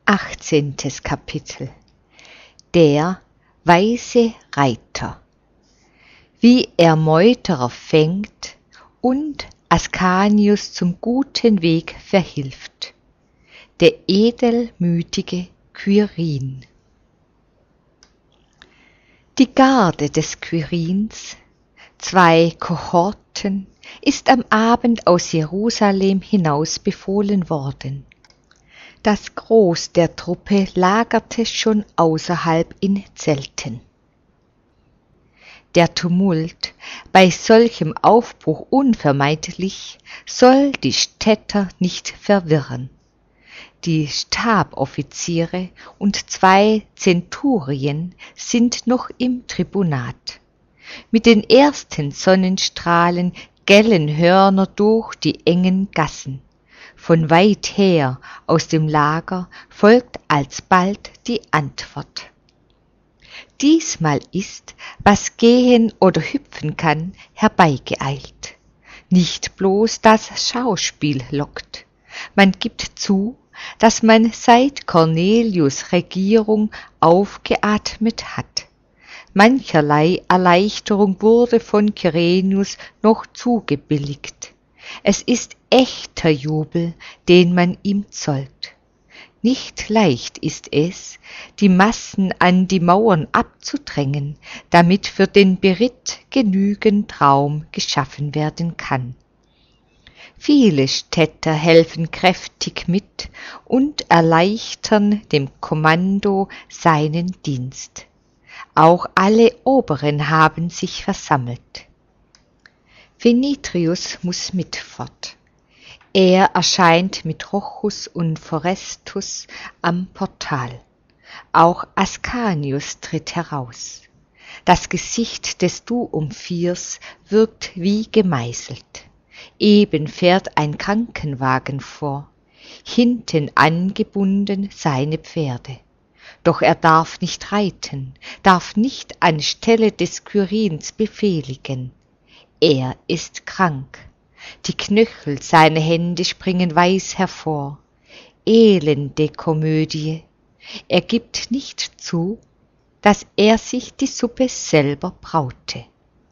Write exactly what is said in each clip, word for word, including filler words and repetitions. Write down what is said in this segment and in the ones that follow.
achtzehntes Kapitel. Der weise Reiter. Wie er Meuterer fängt und Ascanius zum guten Weg verhilft. Der edelmütige Quirin. Die Garde des Quirins, zwei Kohorten, ist am Abend aus Jerusalem hinaus befohlen worden. Das Gros der Truppe lagerte schon außerhalb in Zelten. Der Tumult, bei solchem Aufbruch unvermeidlich, soll die Städter nicht verwirren. Die Staboffiziere und zwei Zenturien sind noch im Tribunat. Mit den ersten Sonnenstrahlen gellen Hörner durch die engen Gassen. Von weit her aus dem Lager folgt alsbald die Antwort. Diesmal ist, was gehen oder hüpfen kann, herbeigeeilt. Nicht bloß das Schauspiel lockt. Man gibt zu, dass man seit Cornelius' Regierung aufgeatmet hat. Mancherlei Erleichterung wurde von Kyrenius noch zugebilligt. Es ist echter Jubel, den man ihm zollt. Nicht leicht ist es, die Massen an die Mauern abzudrängen, damit für den Beritt genügend Raum geschaffen werden kann. Viele Städter helfen kräftig mit und erleichtern dem Kommando seinen Dienst. Auch alle Oberen haben sich versammelt. Venitrius muss mit fort. Er erscheint mit Rochus und Forestus am Portal. Auch Ascanius tritt heraus. Das Gesicht des Duumphirs wirkt wie gemeißelt. Eben fährt ein Krankenwagen vor, hinten angebunden seine Pferde. Doch er darf nicht reiten, darf nicht anstelle des Quirins befehligen. Er ist krank. Die Knöchel seiner Hände springen weiß hervor. Elende Komödie. Er gibt nicht zu, dass er sich die Suppe selber braute.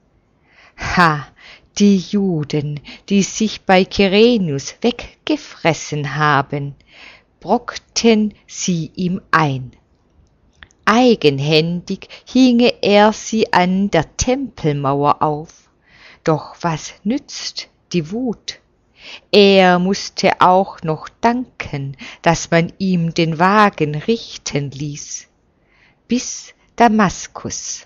Ha, die Juden, die sich bei Kyrenius weggefressen haben, brockten sie ihm ein. Eigenhändig hinge er sie an der Tempelmauer auf. Doch was nützt die Wut? Er musste auch noch danken, dass man ihm den Wagen richten ließ. Bis Damaskus.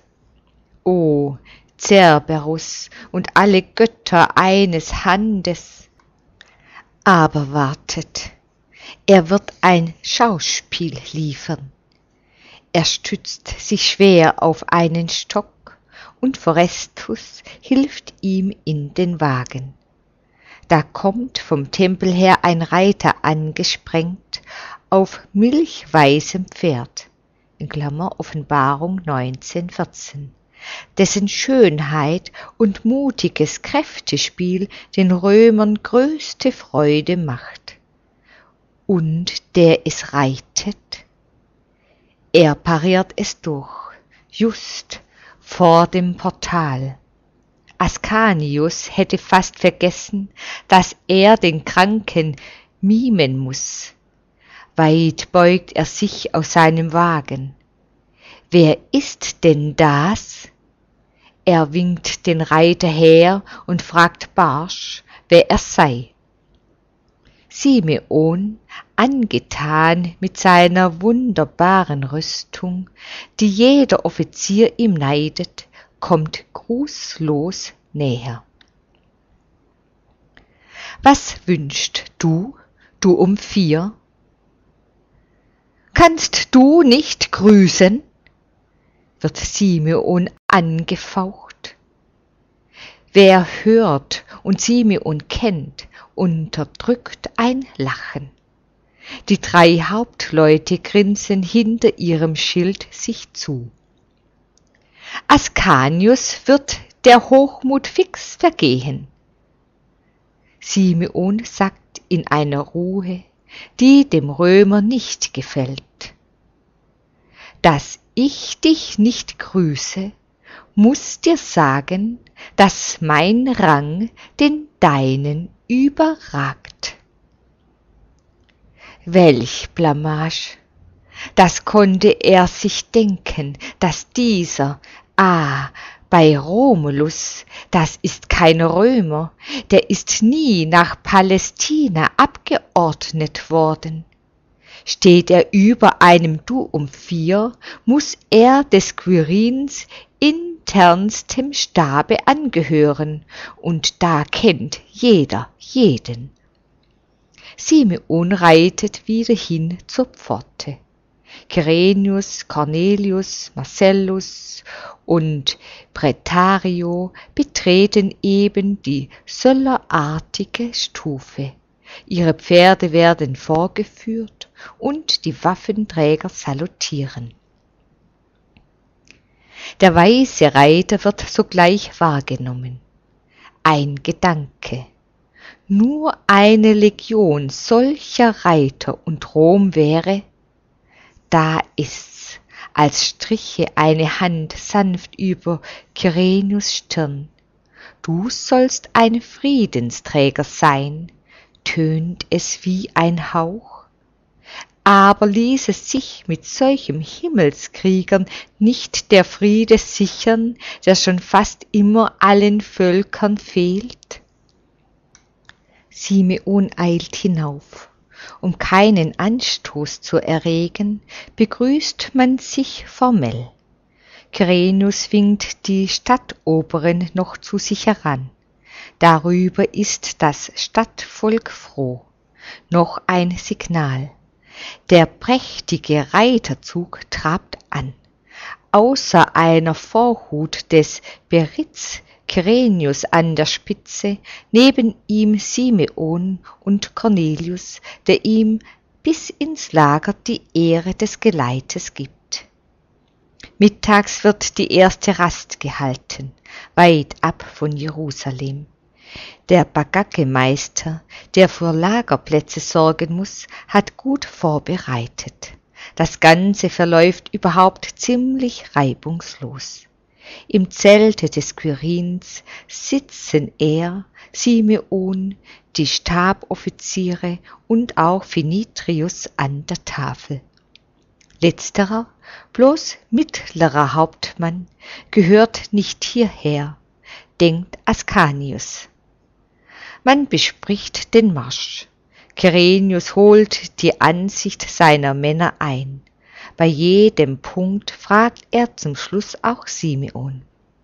O Cerberus und alle Götter eines Handes! Aber wartet, er wird ein Schauspiel liefern. Er stützt sich schwer auf einen Stock und Forestus hilft ihm in den Wagen. Da kommt vom Tempel her ein Reiter angesprengt auf milchweißem Pferd, in Klammer Offenbarung neunzehn vierzehn, dessen Schönheit und mutiges Kräftespiel den Römern größte Freude macht. Und der es reitet, er pariert es durch, just vor dem Portal. Ascanius hätte fast vergessen, dass er den Kranken mimen muß. Weit beugt er sich aus seinem Wagen. Wer ist denn das? Er winkt den Reiter her und fragt barsch, wer er sei. Simeon, angetan mit seiner wunderbaren Rüstung, die jeder Offizier ihm neidet, kommt grußlos näher. Was wünscht du, Duumphir? Kannst du nicht grüßen? Wird Simeon angefaucht. Wer hört und Simeon kennt, unterdrückt ein Lachen. Die drei Hauptleute grinsen hinter ihrem Schild sich zu. Ascanius wird der Hochmut fix vergehen. Simeon sagt in einer Ruhe, die dem Römer nicht gefällt. Dass ich dich nicht grüße, muß dir sagen, dass mein Rang den deinen überragt. Welch Blamage! Das konnte er sich denken, dass dieser, ah, bei Romulus, das ist kein Römer, der ist nie nach Palästina abgeordnet worden. Steht er über einem Duumvir, muß er des Quirins internstem Stabe angehören, und da kennt jeder jeden. Simeon reitet wieder hin zur Pforte. Kyrenius, Cornelius, Marcellus und Pretario betreten eben die söllerartige Stufe. Ihre Pferde werden vorgeführt und die Waffenträger salutieren. Der weiße Reiter wird sogleich wahrgenommen. Ein Gedanke. Nur eine Legion solcher Reiter und Rom wäre, da ist's, als striche eine Hand sanft über Kyrenius Stirn. Du sollst ein Friedensträger sein, tönt es wie ein Hauch. Aber ließ es sich mit solchem Himmelskriegern nicht der Friede sichern, der schon fast immer allen Völkern fehlt? Simeon eilt hinauf. Um keinen Anstoß zu erregen, begrüßt man sich formell. Kyrenius winkt die Stadtoberen noch zu sich heran. Darüber ist das Stadtvolk froh. Noch ein Signal. Der prächtige Reiterzug trabt an. Außer einer Vorhut des Beritz Kyrenius an der Spitze, neben ihm Simeon und Cornelius, der ihm bis ins Lager die Ehre des Geleites gibt. Mittags wird die erste Rast gehalten, weit ab von Jerusalem. Der Bagagemeister, der für Lagerplätze sorgen muss, hat gut vorbereitet. Das Ganze verläuft überhaupt ziemlich reibungslos. Im Zelte des Quirins sitzen er, Simeon, die Staboffiziere und auch Philitrius an der Tafel. Letzterer, bloß mittlerer Hauptmann, gehört nicht hierher, denkt Ascanius. Man bespricht den Marsch. Kyrenius holt die Ansicht seiner Männer ein. Bei jedem Punkt fragt er zum Schluss auch Simeon.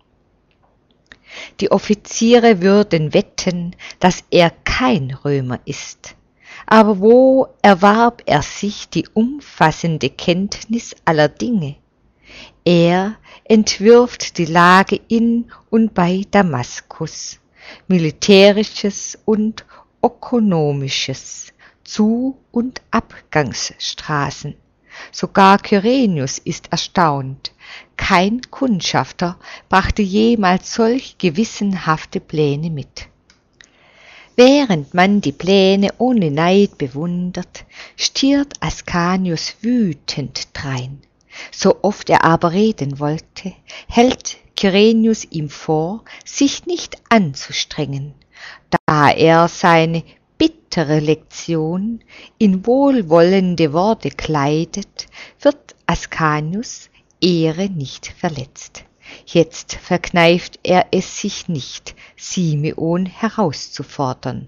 Die Offiziere würden wetten, dass er kein Römer ist. Aber wo erwarb er sich die umfassende Kenntnis aller Dinge? Er entwirft die Lage in und bei Damaskus, militärisches und ökonomisches, Zu- und Abgangsstraßen. Sogar Kyrenius ist erstaunt. Kein Kundschafter brachte jemals solch gewissenhafte Pläne mit. Während man die Pläne ohne Neid bewundert, stiert Ascanius wütend drein. So oft er aber reden wollte, hält Kyrenius ihm vor, sich nicht anzustrengen, da er seine bittere Lektion in wohlwollende Worte kleidet, wird Ascanius' Ehre nicht verletzt. Jetzt verkneift er es sich nicht, Simeon herauszufordern.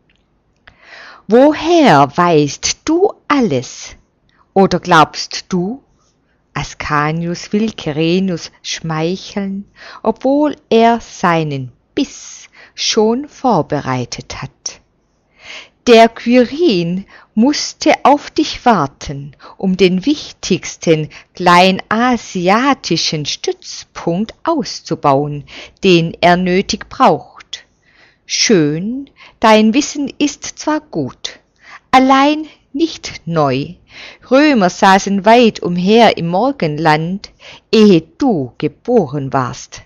Woher weißt du alles? Oder glaubst du? Ascanius will Kyrenius schmeicheln, obwohl er seinen Biss schon vorbereitet hat. Der Quirin musste auf dich warten, um den wichtigsten kleinasiatischen Stützpunkt auszubauen, den er nötig braucht. Schön, dein Wissen ist zwar gut, allein nicht neu. Römer saßen weit umher im Morgenland, ehe du geboren warst.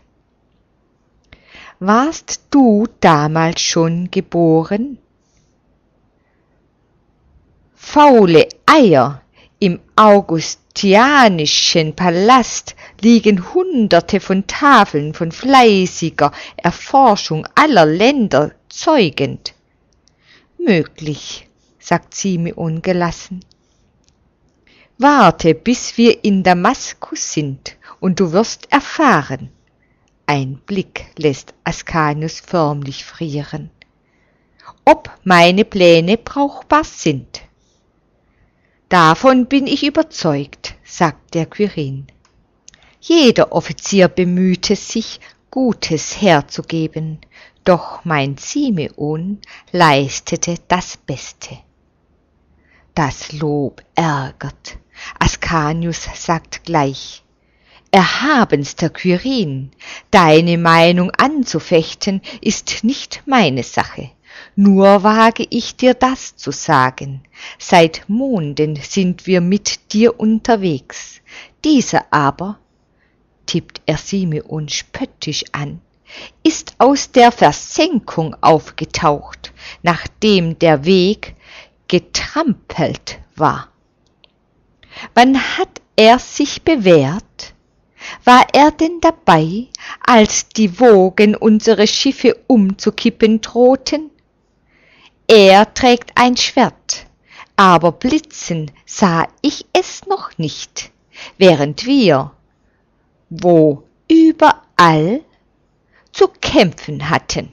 Warst du damals schon geboren? faule Eier. Im augustianischen Palast liegen Hunderte von Tafeln von fleißiger Erforschung aller Länder zeugend. Möglich, sagt Simeon gelassen. Warte, bis wir in Damaskus sind, und du wirst erfahren. Ein Blick lässt Ascanius förmlich frieren. Ob meine Pläne brauchbar sind. Davon bin ich überzeugt, sagt der Quirin. Jeder Offizier bemühte sich, Gutes herzugeben, doch mein Simeon leistete das Beste. Das Lob ärgert. Ascanius sagt gleich: Erhabenster Quirin, deine Meinung anzufechten, ist nicht meine Sache. Nur wage ich dir das zu sagen: Seit Monden sind wir mit dir unterwegs. Dieser aber, tippt er Simeon spöttisch an, ist aus der Versenkung aufgetaucht, nachdem der Weg getrampelt war. Wann hat er sich bewährt? War er denn dabei, als die Wogen unsere Schiffe umzukippen drohten? Er trägt ein Schwert, aber blitzen sah ich es noch nicht, während wir, wo überall, zu kämpfen hatten.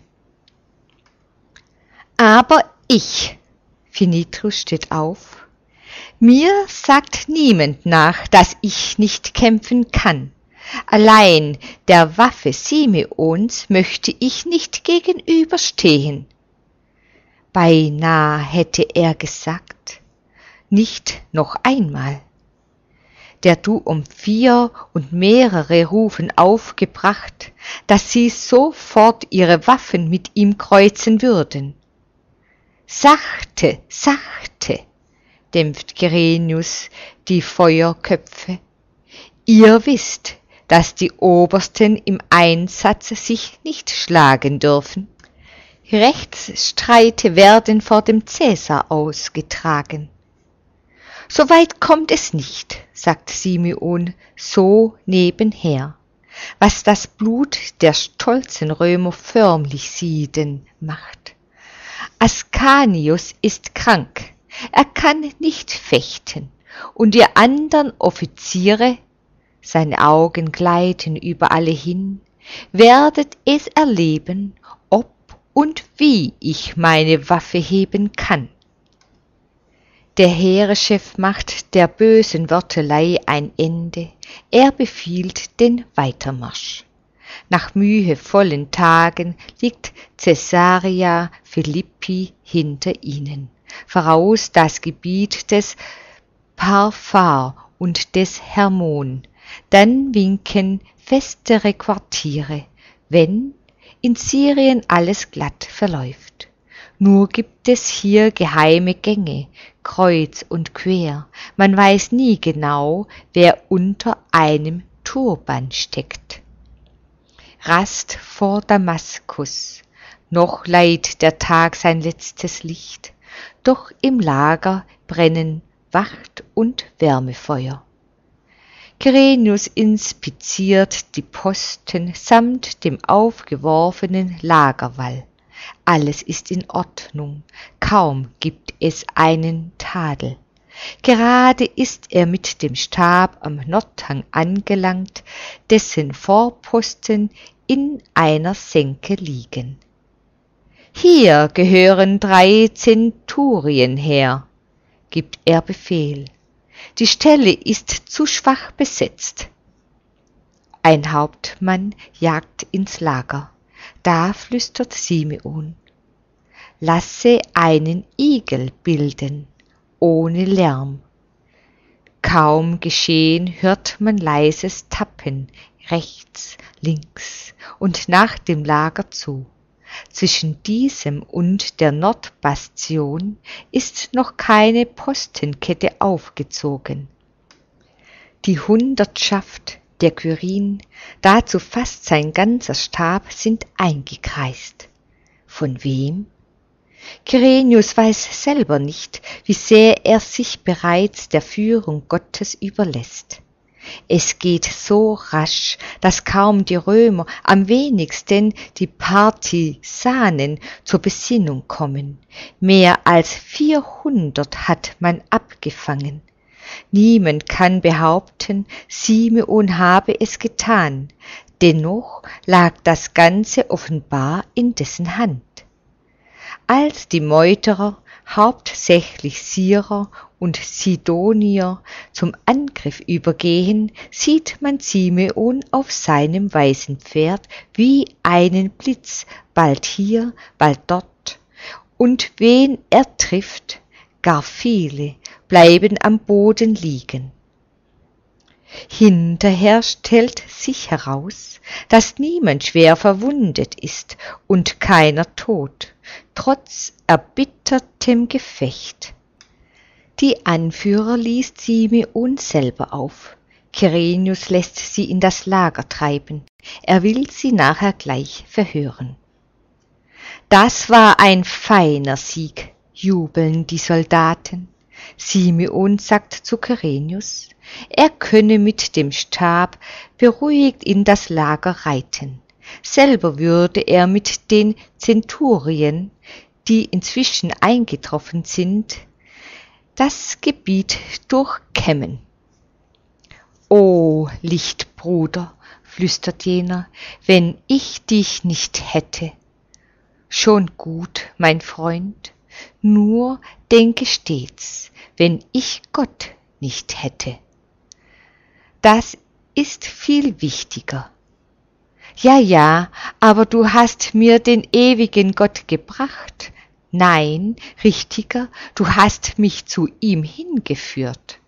Aber ich, Philitrus steht auf, mir sagt niemand nach, dass ich nicht kämpfen kann. Allein der Waffe Simeons möchte ich nicht gegenüberstehen. Beinahe hätte er gesagt, nicht noch einmal. Der du um vier und mehrere Rufen aufgebracht, dass sie sofort ihre Waffen mit ihm kreuzen würden. Sachte, sachte, dämpft Gerenius die Feuerköpfe. Ihr wisst, dass die Obersten im Einsatz sich nicht schlagen dürfen. Rechtsstreite werden vor dem Cäsar ausgetragen. So weit kommt es nicht, sagt Simeon so nebenher, was das Blut der stolzen Römer förmlich sieden macht. Ascanius ist krank, er kann nicht fechten, und ihr andern Offiziere, seine Augen gleiten über alle hin, werdet es erleben, ob und wie ich meine Waffe heben kann. Der Heereschef macht der bösen Wörtelei ein Ende, er befiehlt den Weitermarsch. Nach mühevollen Tagen liegt Caesarea Philippi hinter ihnen, voraus das Gebiet des Parphar und des Hermon, dann winken festere Quartiere, wenn in Syrien alles glatt verläuft. Nur gibt es hier geheime Gänge, kreuz und quer, man weiß nie genau, wer unter einem Turban steckt. Rast vor Damaskus, noch leiht der Tag sein letztes Licht, doch im Lager brennen Wacht- und Wärmefeuer. Kyrenius inspiziert die Posten samt dem aufgeworfenen Lagerwall. Alles ist in Ordnung, kaum gibt es einen Tadel. Gerade ist er mit dem Stab am Nordhang angelangt, dessen Vorposten in einer Senke liegen. Hier gehören drei Zenturien her, gibt er Befehl. Die Stelle ist zu schwach besetzt. Ein Hauptmann jagt ins Lager. Da flüstert Simeon: Lasse einen Igel bilden, ohne Lärm. Kaum geschehen hört man leises Tappen, rechts, links und nach dem Lager zu. Zwischen diesem und der Nordbastion ist noch keine Postenkette aufgezogen. Die Hundertschaft, der Quirin, dazu fast sein ganzer Stab, sind eingekreist. Von wem? Kyrenius weiß selber nicht, wie sehr er sich bereits der Führung Gottes überlässt. Es geht so rasch, dass kaum die Römer, am wenigsten die Partisanen zur Besinnung kommen. Mehr als vierhundert hat man abgefangen. Niemand kann behaupten, Simeon habe es getan, dennoch lag das Ganze offenbar in dessen Hand. Als die Meuterer, hauptsächlich Syrer und Sidonier, zum Angriff übergehen, sieht man Simeon auf seinem weißen Pferd wie einen Blitz, bald hier, bald dort, und wen er trifft, gar viele bleiben am Boden liegen. Hinterher stellt sich heraus, dass niemand schwer verwundet ist und keiner tot, trotz erbittertem Gefecht. Die Anführer ließ Simeon selber auf. Kyrenius lässt sie in das Lager treiben. Er will sie nachher gleich verhören. Das war ein feiner Sieg, jubeln die Soldaten. Simeon sagt zu Kyrenius, er könne mit dem Stab beruhigt in das Lager reiten. Selber würde er mit den Zenturien, die inzwischen eingetroffen sind, das Gebiet durchkämmen. »O Lichtbruder«, flüstert jener, »wenn ich dich nicht hätte!« »Schon gut, mein Freund, nur denke stets, wenn ich Gott nicht hätte.« »Das ist viel wichtiger.« »Ja, ja, aber du hast mir den ewigen Gott gebracht. Nein, richtiger, du hast mich zu ihm hingeführt.«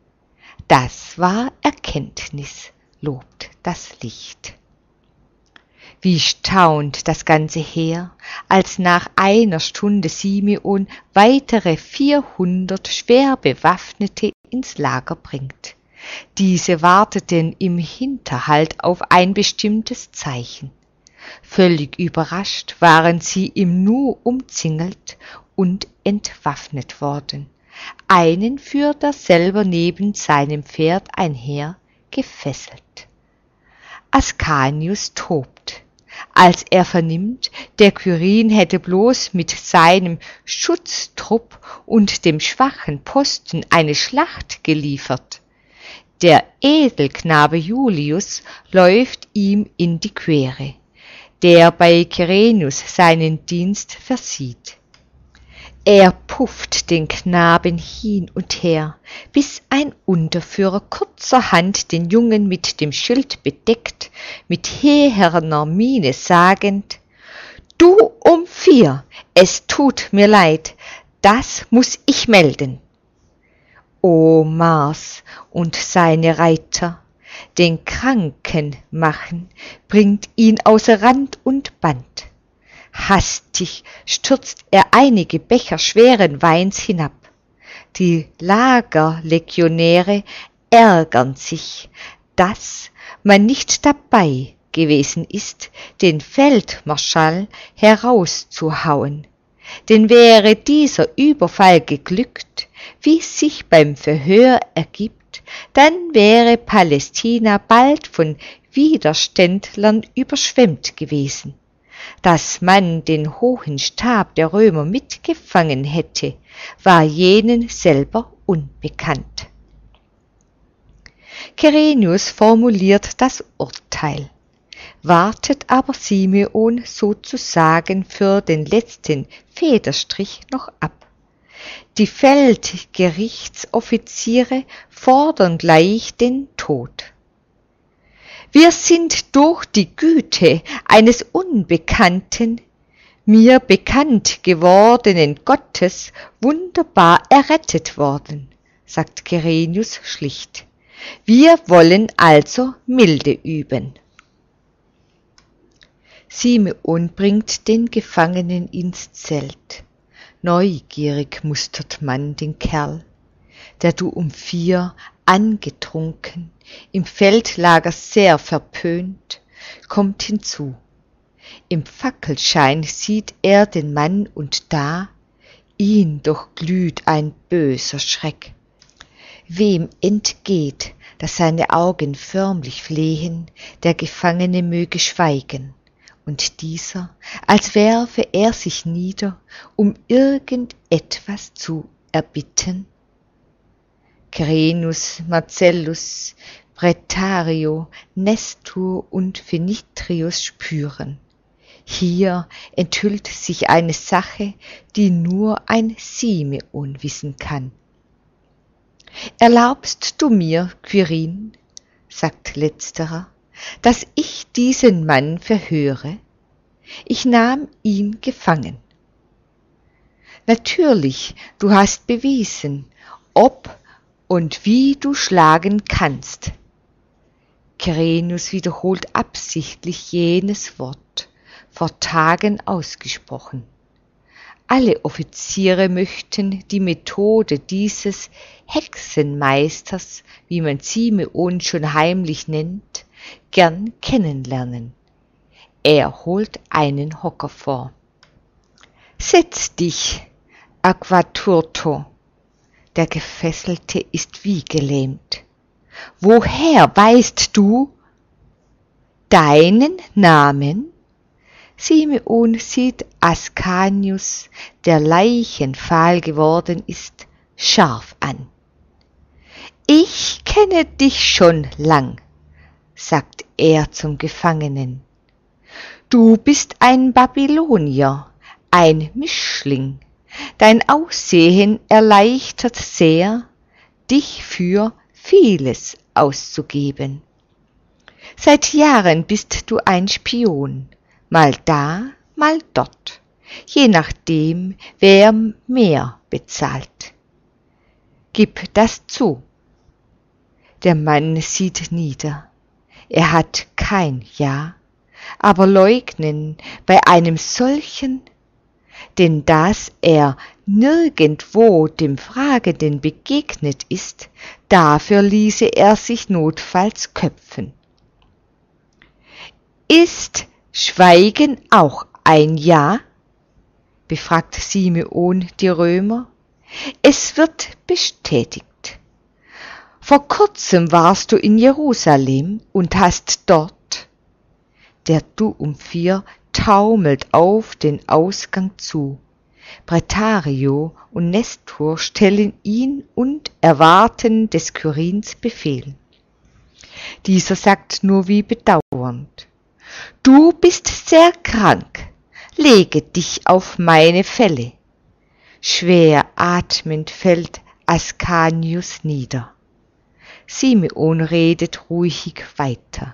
Das war Erkenntnis, lobt das Licht. Wie staunt das ganze Heer, als nach einer Stunde Simeon weitere vierhundert schwer Bewaffnete ins Lager bringt. Diese warteten im Hinterhalt auf ein bestimmtes Zeichen. Völlig überrascht waren sie im Nu umzingelt und entwaffnet worden. Einen führt er selber neben seinem Pferd einher, gefesselt. Ascanius tobt, als er vernimmt, der Kyrin hätte bloß mit seinem Schutztrupp und dem schwachen Posten eine Schlacht geliefert. Der Edelknabe Julius läuft ihm in die Quere, der bei Kyrenius seinen Dienst versieht. Er pufft den Knaben hin und her, bis ein Unterführer kurzerhand den Jungen mit dem Schild bedeckt, mit heherner Miene sagend, »Du um vier, es tut mir leid, das muß ich melden.« O Mars und seine Reiter, den Kranken machen, bringt ihn außer Rand und Band. Hastig stürzt er einige Becher schweren Weins hinab. Die Lagerlegionäre ärgern sich, dass man nicht dabei gewesen ist, den Feldmarschall herauszuhauen. Denn wäre dieser Überfall geglückt, wie sich beim Verhör ergibt, dann wäre Palästina bald von Widerständlern überschwemmt gewesen. Dass man den hohen Stab der Römer mitgefangen hätte, war jenen selber unbekannt. Kyrenius formuliert das Urteil, wartet aber Simeon sozusagen für den letzten Federstrich noch ab. Die Feldgerichtsoffiziere fordern gleich den Tod. Wir sind durch die Güte eines Unbekannten, mir bekannt gewordenen Gottes, wunderbar errettet worden, sagt Kyrenius schlicht. Wir wollen also Milde üben. Simeon bringt den Gefangenen ins Zelt. Neugierig mustert man den Kerl, der du um vier angetrunken, im Feldlager sehr verpönt, kommt hinzu. Im Fackelschein sieht er den Mann und da ihn durchglüht ein böser Schreck. Wem entgeht, dass seine Augen förmlich flehen, der Gefangene möge schweigen, und dieser, als werfe er sich nieder, um irgend etwas zu erbitten? Cerenus, Marcellus, Pretario, Nestor und Phenitrius spüren: Hier enthüllt sich eine Sache, die nur ein Simeon wissen kann. »Erlaubst du mir, Quirin«, sagt letzterer, »dass ich diesen Mann verhöre? Ich nahm ihn gefangen.« »Natürlich, du hast bewiesen, ob und wie du schlagen kannst.« Cerenus wiederholt absichtlich jenes Wort, vor Tagen ausgesprochen. Alle Offiziere möchten die Methode dieses Hexenmeisters, wie man Simeon schon heimlich nennt, gern kennenlernen. Er holt einen Hocker vor. »Setz dich, Aquaturto!« Der Gefesselte ist wie gelähmt. »Woher weißt du deinen Namen?« Simeon sieht Ascanius, der leichenfahl geworden ist, scharf an. »Ich kenne dich schon lang«, sagt er zum Gefangenen. »Du bist ein Babylonier, ein Mischling. Dein Aussehen erleichtert sehr, dich für vieles auszugeben. Seit Jahren bist du ein Spion, mal da, mal dort, je nachdem, wer mehr bezahlt. Gib das zu.« Der Mann sieht nieder. Er hat kein Ja, aber leugnen bei einem solchen, denn dass er nirgendwo dem Fragenden begegnet ist, dafür ließe er sich notfalls köpfen. »Ist Schweigen auch ein Ja?«, befragt Simeon die Römer. Es wird bestätigt. »Vor kurzem warst du in Jerusalem und hast dort«, der Duumphir taumelt auf den Ausgang zu. Pretario und Nestor stellen ihn und erwarten des Quirins Befehl. Dieser sagt nur wie bedauernd: »Du bist sehr krank, lege dich auf meine Felle.« Schwer atmend fällt Ascanius nieder. Simeon redet ruhig weiter.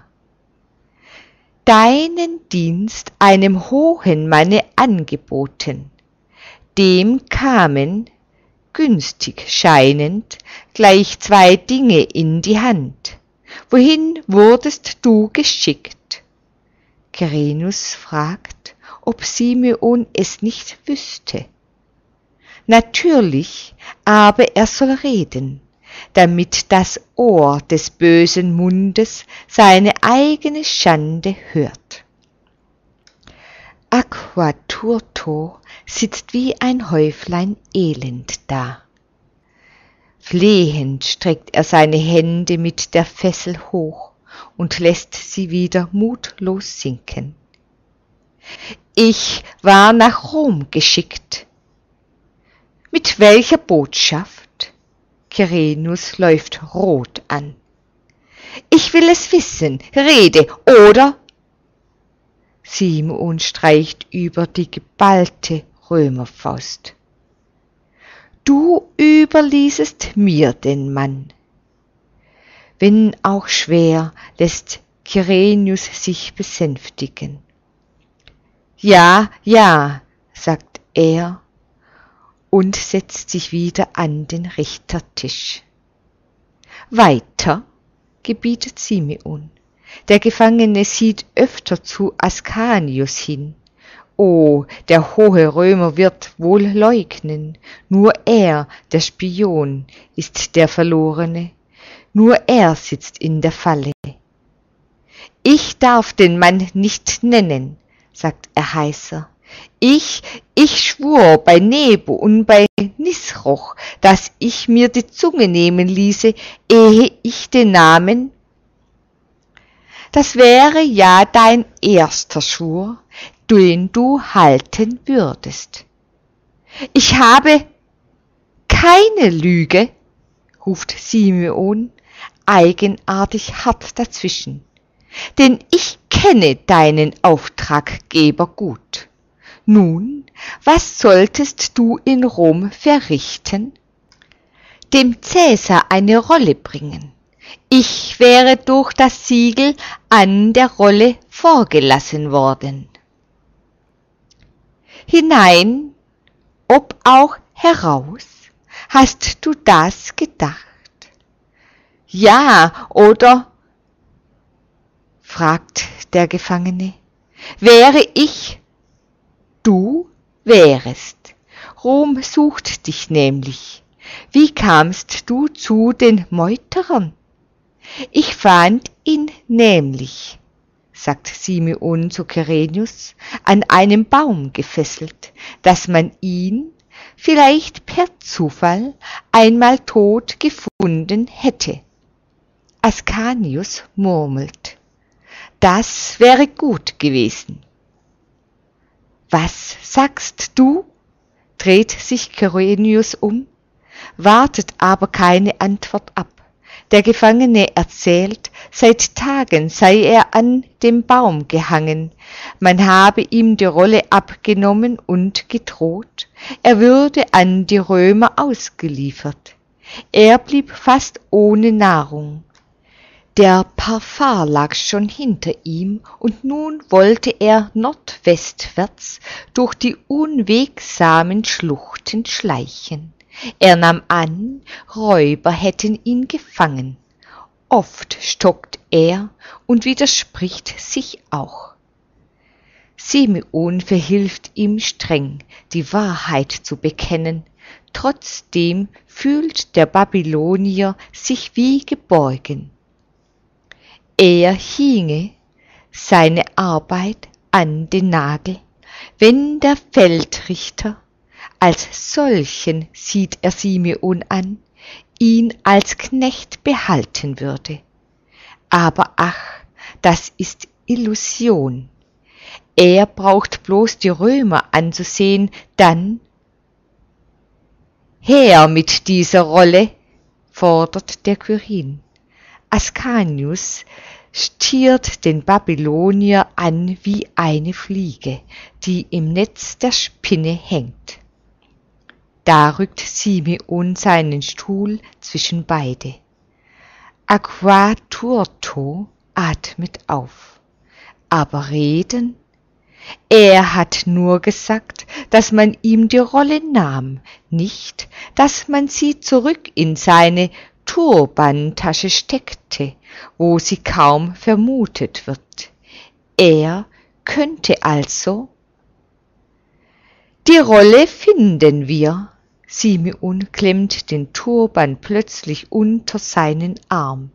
»Deinen Dienst einem hohen Manne angeboten, dem kamen, günstig scheinend, gleich zwei Dinge in die Hand. Wohin wurdest du geschickt?« Cerenus fragt, ob Simeon es nicht wüsste. Natürlich, aber er soll reden, damit das Ohr des bösen Mundes seine eigene Schande hört. Aquaturto sitzt wie ein Häuflein Elend da. Flehend streckt er seine Hände mit der Fessel hoch und lässt sie wieder mutlos sinken. »Ich war nach Rom geschickt.« »Mit welcher Botschaft?« Cerenus läuft rot an. »Ich will es wissen, rede, oder?« Simeon streicht über die geballte Römerfaust. »Du überließest mir den Mann.« Wenn auch schwer, lässt Cerenus sich besänftigen. »Ja, ja«, sagt er und setzt sich wieder an den Richtertisch. »Weiter«, gebietet Simeon. Der Gefangene sieht öfter zu Ascanius hin. Oh, der hohe Römer wird wohl leugnen. Nur er, der Spion, ist der Verlorene. Nur er sitzt in der Falle. »Ich darf den Mann nicht nennen«, sagt er heiser. Ich, ich schwur bei Nebo und bei Nisroch, dass ich mir die Zunge nehmen ließe, ehe ich den Namen. Das wäre ja dein erster Schwur, den du halten würdest. Ich habe keine Lüge, ruft Simeon eigenartig hart dazwischen, denn ich kenne deinen Auftraggeber gut. Nun, was solltest du in Rom verrichten? Dem Cäsar eine Rolle bringen. Ich wäre durch das Siegel an der Rolle vorgelassen worden. Hinein, ob auch heraus, hast du das gedacht? Ja, oder? Fragt der Gefangene. Wäre ich, du wärest. Rom sucht dich nämlich. Wie kamst du zu den Meuterern? Ich fand ihn nämlich, sagt Simeon zu Kyrenius, an einem Baum gefesselt, dass man ihn, vielleicht per Zufall, einmal tot gefunden hätte. Ascanius murmelt, das wäre gut gewesen. Was sagst du? Dreht sich Kyrenius um, wartet aber keine Antwort ab. Der Gefangene erzählt, seit Tagen sei er an dem Baum gehangen, man habe ihm die Rolle abgenommen und gedroht, er würde an die Römer ausgeliefert. Er blieb fast ohne Nahrung. Der Parphar lag schon hinter ihm, und nun wollte er nordwestwärts durch die unwegsamen Schluchten schleichen. Er nahm an, Räuber hätten ihn gefangen. Oft stockt er und widerspricht sich auch. Simeon verhilft ihm streng, die Wahrheit zu bekennen. Trotzdem fühlt der Babylonier sich wie geborgen. Er hinge seine Arbeit an den Nagel, wenn der Feldrichter, als solchen sieht er Simeon an, ihn als Knecht behalten würde. Aber ach, das ist Illusion. Er braucht bloß die Römer anzusehen, dann her mit dieser Rolle, fordert der Quirin. Ascanius stiert den Babylonier an wie eine Fliege, die im Netz der Spinne hängt. Da rückt Simeon seinen Stuhl zwischen beide. Aquaturto atmet auf. Aber reden? Er hat nur gesagt, dass man ihm die Rolle nahm, nicht, dass man sie zurück in seine Turbantasche steckte, wo sie kaum vermutet wird. Er könnte also. Die Rolle finden wir. Simeon klemmt den Turban plötzlich unter seinen Arm.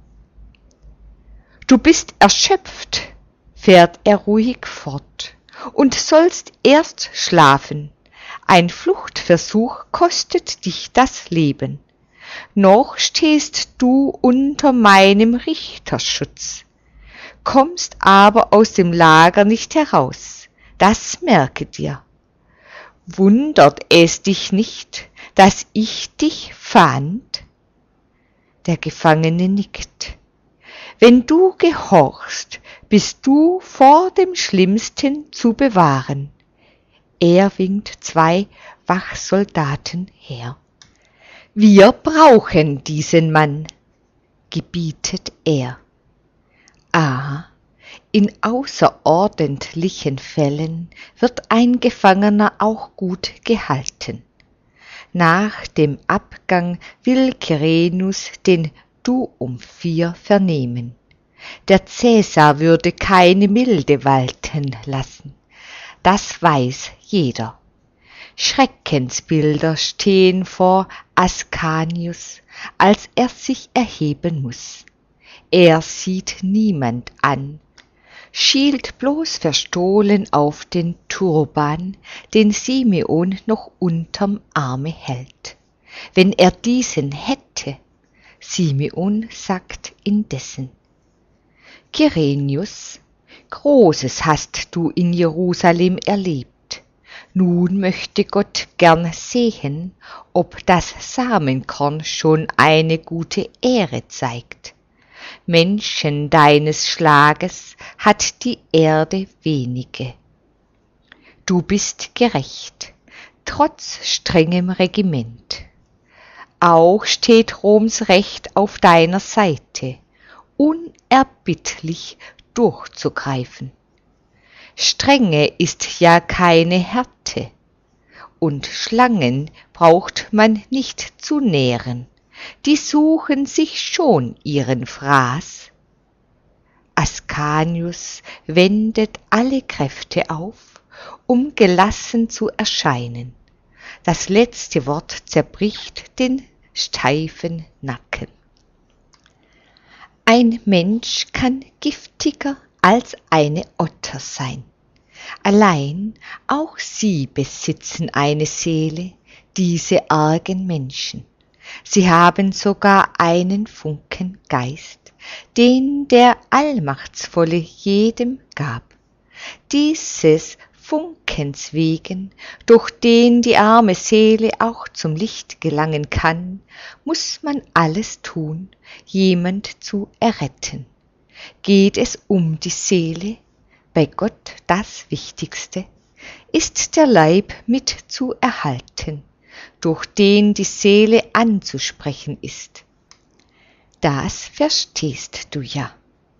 Du bist erschöpft, fährt er ruhig fort, und sollst erst schlafen. Ein Fluchtversuch kostet dich das Leben. Noch stehst du unter meinem Richterschutz, kommst aber aus dem Lager nicht heraus, das merke dir. Wundert es dich nicht, dass ich dich fand? Der Gefangene nickt. Wenn du gehorchst, bist du vor dem Schlimmsten zu bewahren. Er winkt zwei Wachsoldaten her. Wir brauchen diesen Mann, gebietet er. Ah, in außerordentlichen Fällen wird ein Gefangener auch gut gehalten. Nach dem Abgang will Kyrenius den Duumphir vernehmen. Der Cäsar würde keine Milde walten lassen. Das weiß jeder. Schreckensbilder stehen vor Ascanius, als er sich erheben muss. Er sieht niemand an, schielt bloß verstohlen auf den Turban, den Simeon noch unterm Arme hält. Wenn er diesen hätte, Simeon sagt indessen: Kyrenius, Großes hast du in Jerusalem erlebt. Nun möchte Gott gern sehen, ob das Samenkorn schon eine gute Ehre zeigt. Menschen deines Schlages hat die Erde wenige. Du bist gerecht, trotz strengem Regiment. Auch steht Roms Recht auf deiner Seite, unerbittlich durchzugreifen. Strenge ist ja keine Härte, und Schlangen braucht man nicht zu nähren, die suchen sich schon ihren Fraß. Ascanius wendet alle Kräfte auf, um gelassen zu erscheinen. Das letzte Wort zerbricht den steifen Nacken. Ein Mensch kann giftiger als eine Otter sein. Allein auch sie besitzen eine Seele, diese argen Menschen. Sie haben sogar einen Funken Geist, den der Allmachtsvolle jedem gab. Dieses Funkens wegen, durch den die arme Seele auch zum Licht gelangen kann, muss man alles tun, jemand zu erretten. Geht es um die Seele, bei Gott das Wichtigste, ist der Leib mit zu erhalten, durch den die Seele anzusprechen ist. Das verstehst du ja.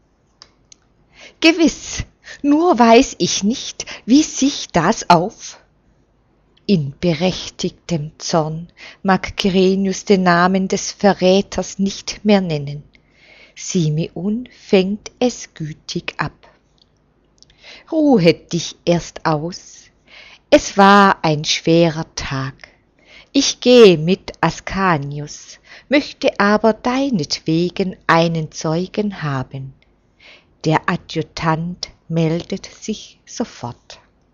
Gewiss, nur weiß ich nicht, wie sich das auf. In berechtigtem Zorn mag Kyrenius den Namen des Verräters nicht mehr nennen. Simeon fängt es gütig ab. Ruhe dich erst aus, es war ein schwerer Tag. Ich gehe mit Ascanius, möchte aber deinetwegen einen Zeugen haben. Der Adjutant meldet sich sofort.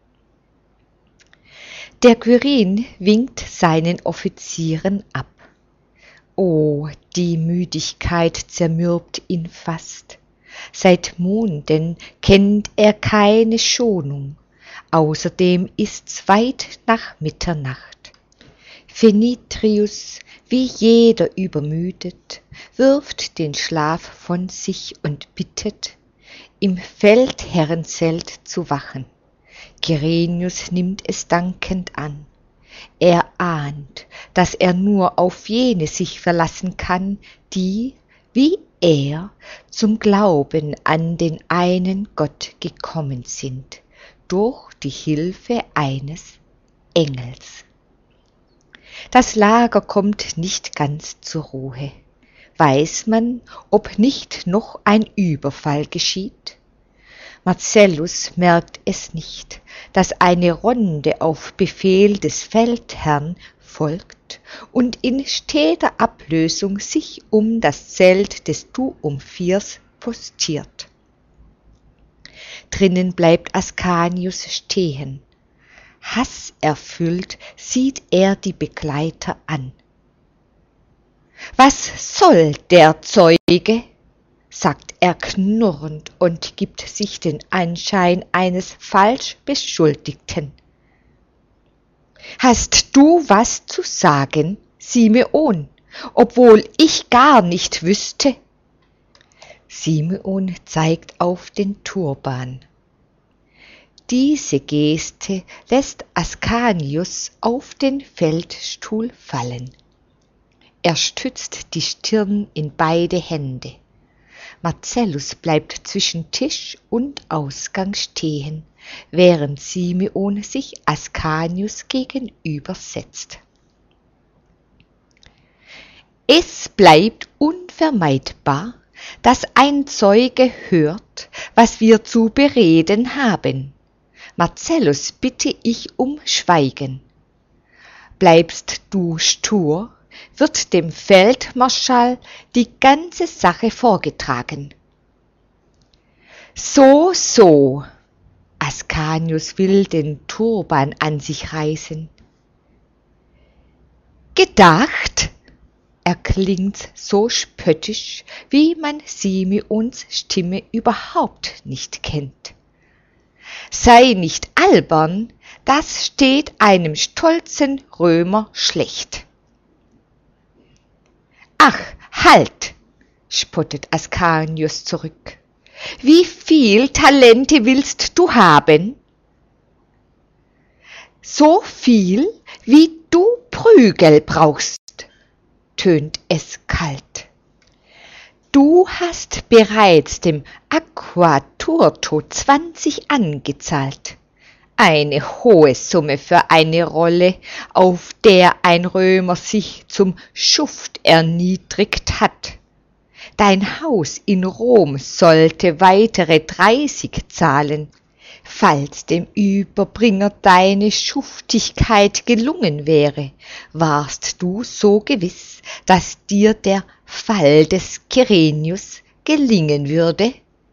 Der Kyrin winkt seinen Offizieren ab. Oh, die Müdigkeit zermürbt ihn fast. Seit Monden kennt er keine Schonung. Außerdem ist's weit nach Mitternacht. Phenitrius, wie jeder übermüdet, wirft den Schlaf von sich und bittet, im Feldherrenzelt zu wachen. Kyrenius nimmt es dankend an. Er ahnt, dass er nur auf jene sich verlassen kann, die, wie er, zum Glauben an den einen Gott gekommen sind, durch die Hilfe eines Engels. Das Lager kommt nicht ganz zur Ruhe. Weiß man, ob nicht noch ein Überfall geschieht? Marcellus merkt es nicht, dass eine Ronde auf Befehl des Feldherrn folgt und in steter Ablösung sich um das Zelt des Duumphirs postiert. Drinnen bleibt Ascanius stehen. Hasserfüllt sieht er die Begleiter an. »Was soll der Zeuge?« sagt er knurrend und gibt sich den Anschein eines Falschbeschuldigten. »Hast du was zu sagen, Simeon, obwohl ich gar nicht wüsste?« Simeon zeigt auf den Turban. Diese Geste lässt Ascanius auf den Feldstuhl fallen. Er stützt die Stirn in beide Hände. Marcellus bleibt zwischen Tisch und Ausgang stehen, während Simeon sich Ascanius gegenübersetzt. Es bleibt unvermeidbar, dass ein Zeuge hört, was wir zu bereden haben. Marcellus, bitte ich um Schweigen. Bleibst du stur, wird dem Feldmarschall die ganze Sache vorgetragen. So, so. Ascanius will den Turban an sich reißen. Gedacht, erklingt so spöttisch, wie man Simeons Stimme überhaupt nicht kennt. Sei nicht albern, das steht einem stolzen Römer schlecht. Ach, halt, spottet Ascanius zurück. Wie viel Talente willst du haben? So viel, wie du Prügel brauchst, tönt es kalt. Du hast bereits dem Aquaturto zwanzig angezahlt. Eine hohe Summe für eine Rolle, auf der ein Römer sich zum Schuft erniedrigt hat. Dein Haus in Rom sollte weitere dreißig zahlen, falls dem Überbringer deine Schuftigkeit gelungen wäre, warst du so gewiss, dass dir der Fall des Kyrenius gelingen würde?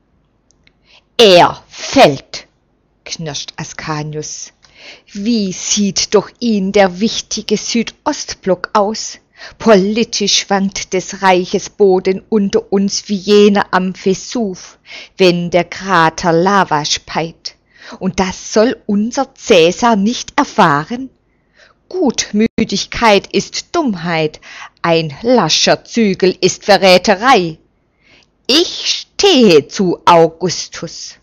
Er fällt, knirscht Ascanius. Wie sieht doch ihn der wichtige Südostblock aus? Politisch schwankt des Reiches Boden unter uns wie jener am Vesuv, wenn der Krater Lava speit. Und das soll unser Cäsar nicht erfahren? Gutmütigkeit ist Dummheit, ein lascher Zügel ist Verräterei. Ich stehe zu Augustus.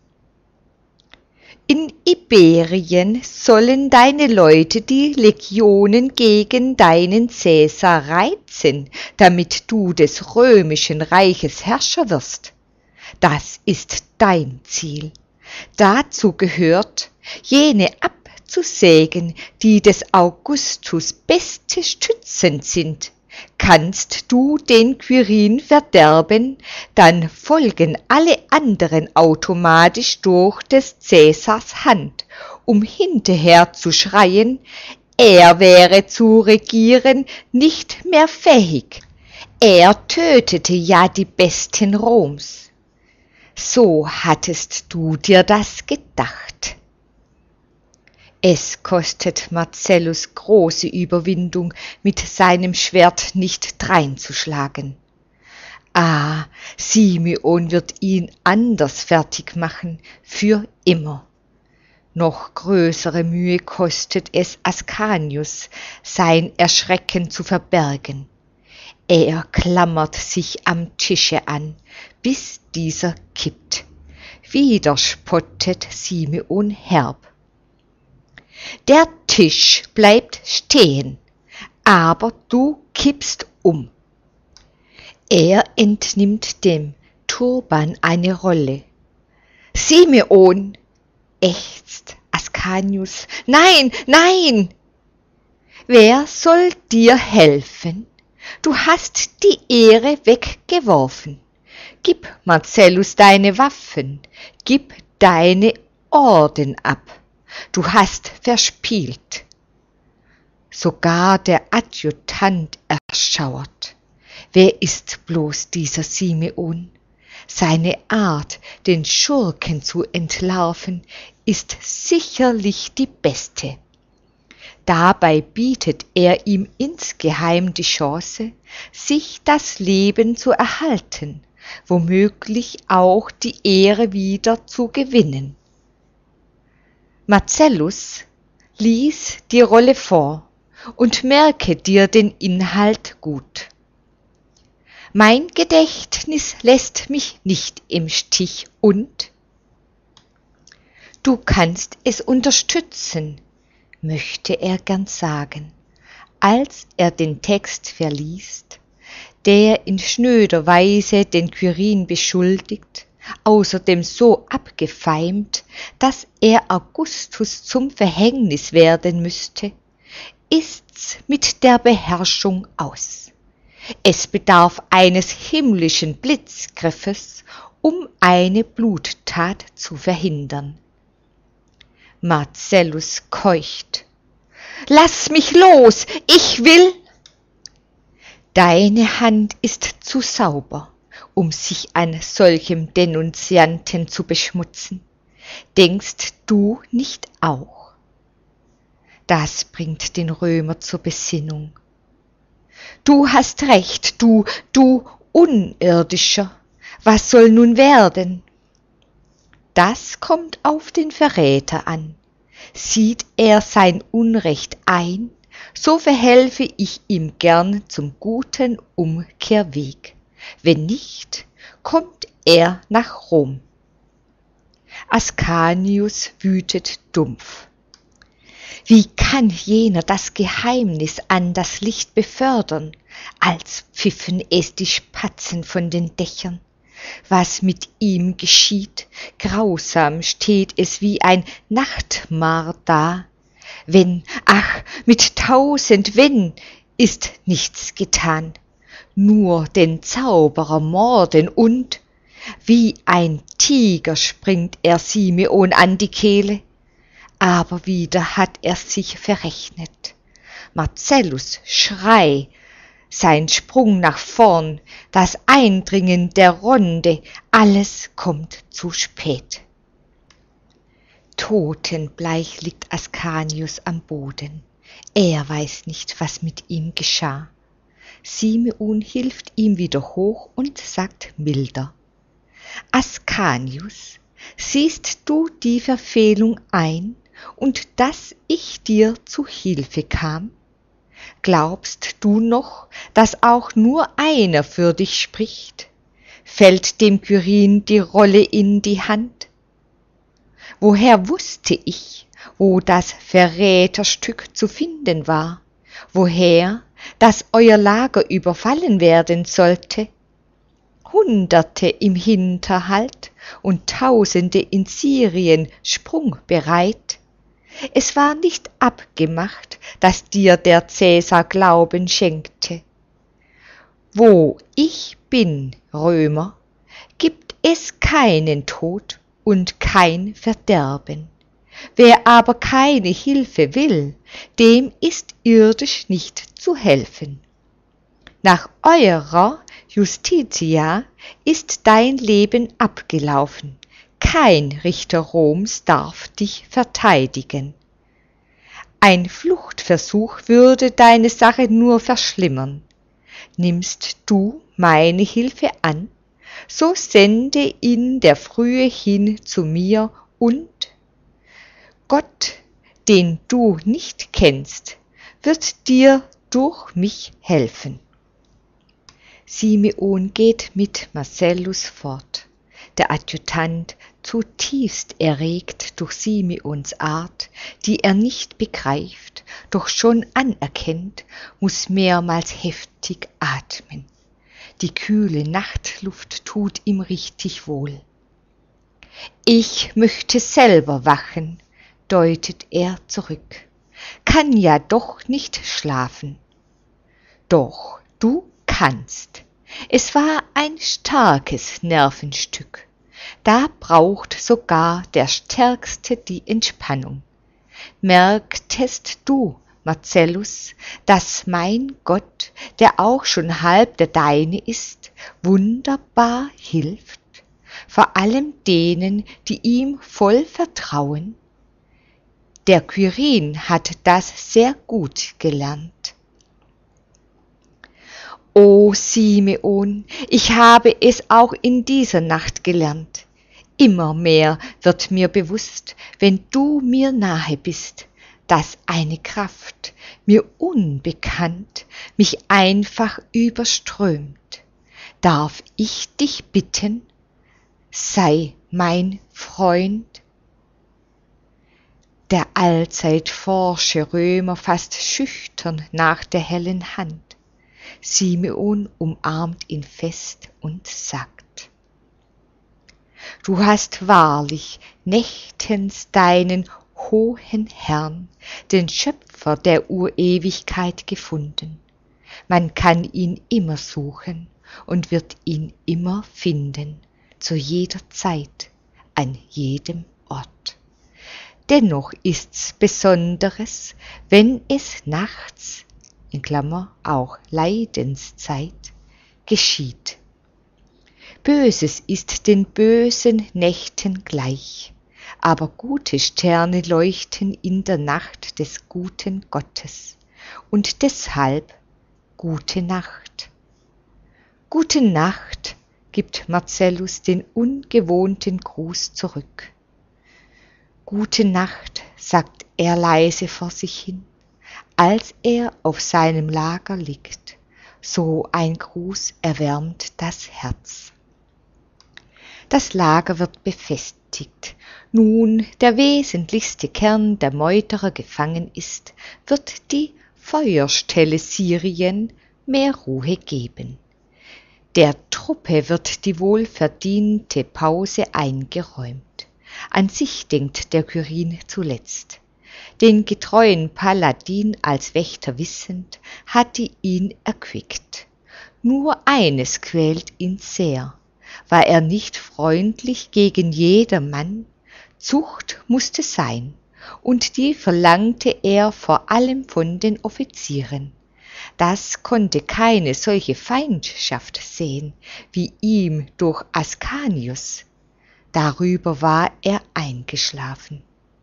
In Iberien sollen deine Leute die Legionen gegen deinen Cäsar reizen, damit du des römischen Reiches Herrscher wirst. Das ist dein Ziel. Dazu gehört, jene abzusägen, die des Augustus beste Stützen sind. Kannst du den Quirin verderben, dann folgen alle anderen automatisch durch des Cäsars Hand, um hinterher zu schreien, er wäre zu regieren nicht mehr fähig. Er tötete ja die Besten Roms. So hattest du dir das gedacht. Es kostet Marcellus große Überwindung, mit seinem Schwert nicht dreinzuschlagen. Ah, Simeon wird ihn anders fertig machen, für immer. Noch größere Mühe kostet es Ascanius, sein Erschrecken zu verbergen. Er klammert sich am Tische an, bis dieser kippt. Wieder spottet Simeon herb. Der Tisch bleibt stehen, aber du kippst um. Er entnimmt dem Turban eine Rolle. Simeon, ächzt Ascanius, nein, nein! Wer soll dir helfen? Du hast die Ehre weggeworfen. Gib Marcellus deine Waffen, gib deine Orden ab. Du hast verspielt. Sogar der Adjutant erschauert. Wer ist bloß dieser Simeon? Seine Art, den Schurken zu entlarven, ist sicherlich die beste. Dabei bietet er ihm insgeheim die Chance, sich das Leben zu erhalten, womöglich auch die Ehre wieder zu gewinnen. Marcellus, lies die Rolle vor und merke dir den Inhalt gut. Mein Gedächtnis lässt mich nicht im Stich und du kannst es unterstützen, möchte er gern sagen, als er den Text verliest, der in schnöder Weise den Quirin beschuldigt, außerdem so abgefeimt, dass er Augustus zum Verhängnis werden müsste, ist's mit der Beherrschung aus. Es bedarf eines himmlischen Blitzgriffes, um eine Bluttat zu verhindern. Marcellus keucht. Lass mich los, ich will! Deine Hand ist zu sauber um sich an solchem Denunzianten zu beschmutzen. Denkst du nicht auch? Das bringt den Römer zur Besinnung. Du hast recht, du, du Unirdischer. Was soll nun werden? Das kommt auf den Verräter an. Sieht er sein Unrecht ein, so verhelfe ich ihm gern zum guten Umkehrweg. Wenn nicht, kommt er nach Rom. Ascanius wütet dumpf. Wie kann jener das Geheimnis an das Licht befördern, als pfiffen es die Spatzen von den Dächern? Was mit ihm geschieht, grausam steht es wie ein Nachtmar da. Wenn, ach, mit tausend Wenn ist nichts getan, nur den Zauberer morden und, wie ein Tiger springt er Simeon an die Kehle, aber wieder hat er sich verrechnet. Marcellus' Schrei, sein Sprung nach vorn, das Eindringen der Ronde, alles kommt zu spät. Totenbleich liegt Ascanius am Boden. Er weiß nicht, was mit ihm geschah. Simeon hilft ihm wieder hoch und sagt milder: Ascanius, siehst du die Verfehlung ein und dass ich dir zu Hilfe kam? Glaubst du noch, dass auch nur einer für dich spricht? Fällt dem Kyrin die Rolle in die Hand? Woher wusste ich, wo das Verräterstück zu finden war? Woher, dass euer Lager überfallen werden sollte? Hunderte im Hinterhalt und Tausende in Syrien sprungbereit. Es war nicht abgemacht, dass dir der Cäsar Glauben schenkte. Wo ich bin, Römer, gibt es keinen Tod und kein Verderben. Wer aber keine Hilfe will, dem ist irdisch nicht zu helfen. Nach eurer Justitia ist dein Leben abgelaufen. Kein Richter Roms darf dich verteidigen. Ein Fluchtversuch würde deine Sache nur verschlimmern. Nimmst du meine Hilfe an, so sende in der Frühe hin zu mir und Gott, den du nicht kennst, wird dir durch mich helfen. Simeon geht mit Marcellus fort. Der Adjutant, zutiefst erregt durch Simeons Art, die er nicht begreift, doch schon anerkennt, muß mehrmals heftig atmen. Die kühle Nachtluft tut ihm richtig wohl. Ich möchte selber wachen, deutet er zurück, kann ja doch nicht schlafen. Doch du kannst. Es war ein starkes Nervenstück. Da braucht sogar der Stärkste die Entspannung. Merktest du, Marcellus, dass mein Gott, der auch schon halb der deine ist, wunderbar hilft, vor allem denen, die ihm voll vertrauen? Der Kyrin hat das sehr gut gelernt. O Simeon, ich habe es auch in dieser Nacht gelernt. Immer mehr wird mir bewusst, wenn du mir nahe bist, dass eine Kraft, mir unbekannt, mich einfach überströmt. Darf ich dich bitten, sei mein Freund? Der allzeit forsche Römer fasst schüchtern nach der hellen Hand. Simeon umarmt ihn fest und sagt: Du hast wahrlich nächtens deinen hohen Herrn, den Schöpfer der Urewigkeit, gefunden. Man kann ihn immer suchen und wird ihn immer finden, zu jeder Zeit, an jedem Ort. Dennoch ist's Besonderes, wenn es nachts, in Klammer auch Leidenszeit, geschieht. Böses ist den bösen Nächten gleich, aber gute Sterne leuchten in der Nacht des guten Gottes, und deshalb gute Nacht. Gute Nacht, gibt Marcellus den ungewohnten Gruß zurück. Gute Nacht, sagt er leise vor sich hin, als er auf seinem Lager liegt. So ein Gruß erwärmt das Herz. Das Lager wird befestigt. Nun der wesentlichste Kern der Meuterer gefangen ist, wird die Feuerstelle Syrien mehr Ruhe geben. Der Truppe wird die wohlverdiente Pause eingeräumt. An sich denkt der Kyrin zuletzt. Den getreuen Paladin als Wächter wissend, hatte ihn erquickt. Nur eines quält ihn sehr. War er nicht freundlich gegen jedermann? Zucht mußte sein, und die verlangte er vor allem von den Offizieren. Das konnte keine solche Feindschaft sehen, wie ihm durch Ascanius. Darüber war er eingeschlafen.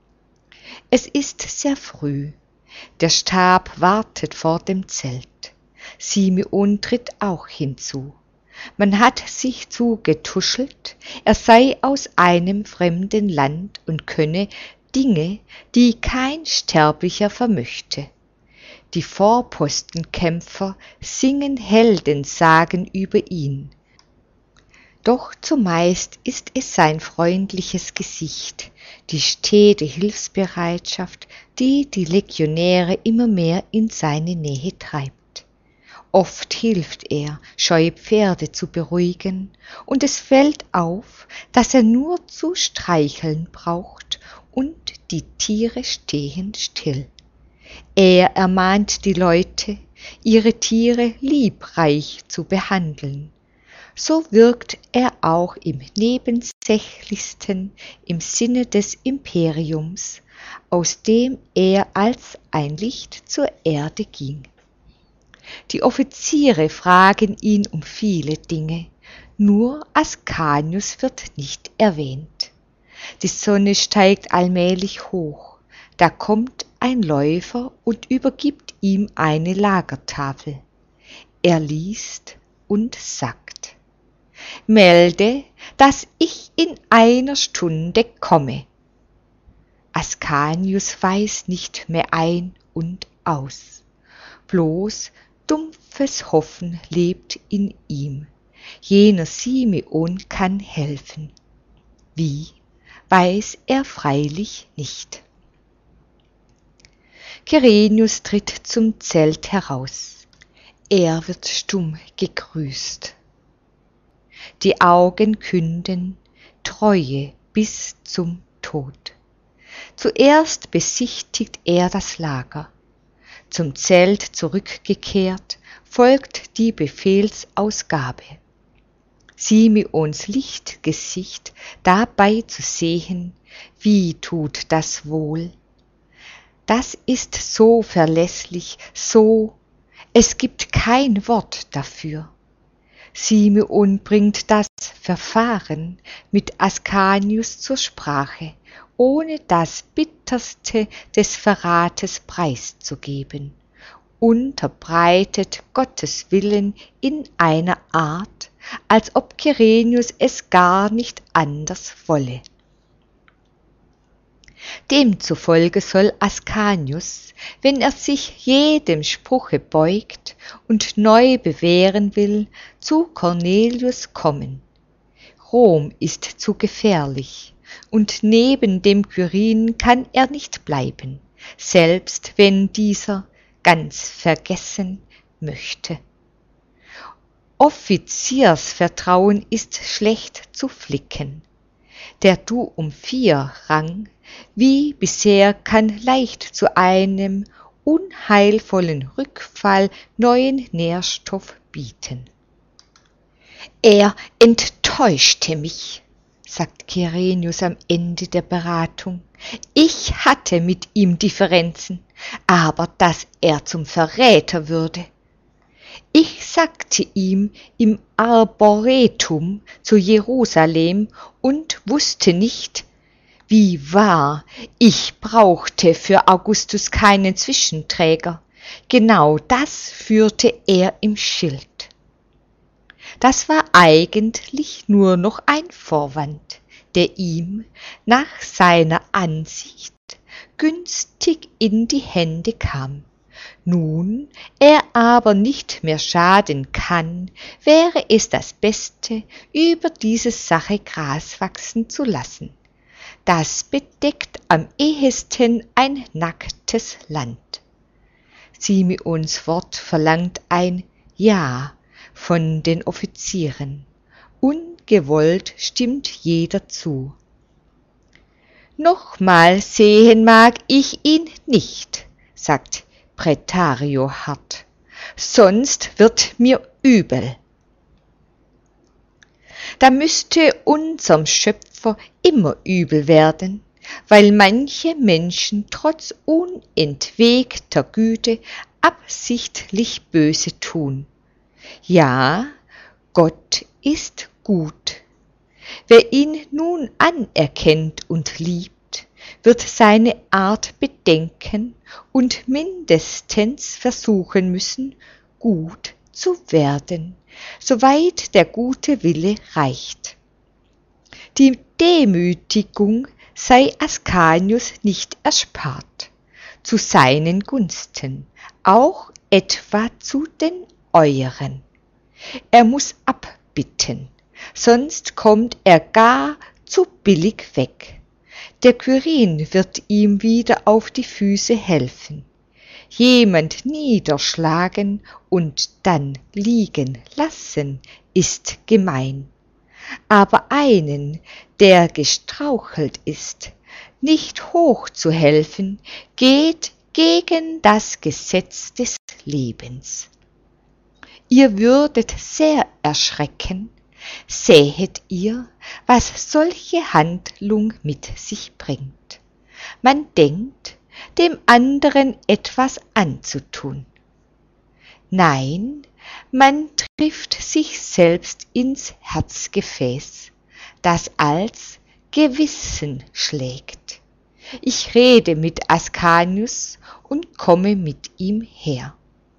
Es ist sehr früh. Der Stab wartet vor dem Zelt. Simeon tritt auch hinzu. Man hat sich zugetuschelt, er sei aus einem fremden Land und könne Dinge, die kein Sterblicher vermöchte. Die Vorpostenkämpfer singen Heldensagen über ihn. Doch zumeist ist es sein freundliches Gesicht, die stete Hilfsbereitschaft, die die Legionäre immer mehr in seine Nähe treibt. Oft hilft er, scheue Pferde zu beruhigen, und es fällt auf, dass er nur zu streicheln braucht, und die Tiere stehen still. Er ermahnt die Leute, ihre Tiere liebreich zu behandeln. So wirkt er auch im Nebensächlichsten im Sinne des Imperiums, aus dem er als ein Licht zur Erde ging. Die Offiziere fragen ihn um viele Dinge, nur Ascanius wird nicht erwähnt. Die Sonne steigt allmählich hoch, da kommt ein Läufer und übergibt ihm eine Lagertafel. Er liest und sagt: »Melde, dass ich in einer Stunde komme.« Ascanius weiß nicht mehr ein und aus. Bloß dumpfes Hoffen lebt in ihm. Jener Simeon kann helfen. Wie, weiß er freilich nicht. Kyrenius tritt zum Zelt heraus. Er wird stumm gegrüßt. Die Augen künden Treue bis zum Tod. Zuerst besichtigt er das Lager. Zum Zelt zurückgekehrt, folgt die Befehlsausgabe. Simeons Lichtgesicht dabei zu sehen, wie tut das wohl? Das ist so verlässlich, so, es gibt kein Wort dafür. Simeon bringt das Verfahren mit Ascanius zur Sprache, ohne das Bitterste des Verrates preiszugeben, unterbreitet Gottes Willen in einer Art, als ob Kyrenius es gar nicht anders wolle. Demzufolge soll Ascanius, wenn er sich jedem Spruche beugt und neu bewähren will, zu Cornelius kommen. Rom ist zu gefährlich, und neben dem Kyrin kann er nicht bleiben, selbst wenn dieser ganz vergessen möchte. Offiziersvertrauen ist schlecht zu flicken. Der Duumvir-Rang, wie bisher, kann leicht zu einem unheilvollen Rückfall neuen Nährstoff bieten. Er enttäuschte mich, sagt Kyrenius am Ende der Beratung. Ich hatte mit ihm Differenzen, aber dass er zum Verräter würde. Ich sagte ihm im Arboretum zu Jerusalem und wusste nicht, wie wahr, ich brauchte für Augustus keinen Zwischenträger. Genau das führte er im Schild. Das war eigentlich nur noch ein Vorwand, der ihm nach seiner Ansicht günstig in die Hände kam. Nun er aber nicht mehr schaden kann, wäre es das Beste, über diese Sache Gras wachsen zu lassen. Das bedeckt am ehesten ein nacktes Land. Simeons Wort verlangt ein Ja von den Offizieren. Ungewollt stimmt jeder zu. Nochmal sehen mag ich ihn nicht, sagt Prätario hart, sonst wird mir übel. Da müsste unserm Schöpfer immer übel werden, weil manche Menschen trotz unentwegter Güte absichtlich Böse tun. Ja, Gott ist gut. Wer ihn nun anerkennt und liebt, wird seine Art bedenken und mindestens versuchen müssen, gut zu werden, soweit der gute Wille reicht. Die Demütigung sei Ascanius nicht erspart, zu seinen Gunsten, auch etwa zu den euren. Er muss abbitten, sonst kommt er gar zu billig weg. Der Quirin wird ihm wieder auf die Füße helfen. Jemand niederschlagen und dann liegen lassen, ist gemein. Aber einen, der gestrauchelt ist, nicht hoch zu helfen, geht gegen das Gesetz des Lebens. Ihr würdet sehr erschrecken, sähet ihr, was solche Handlung mit sich bringt. Man denkt, dem anderen etwas anzutun. Nein, man trifft sich selbst ins Herzgefäß, das als Gewissen schlägt. Ich rede mit Ascanius und komme mit ihm her.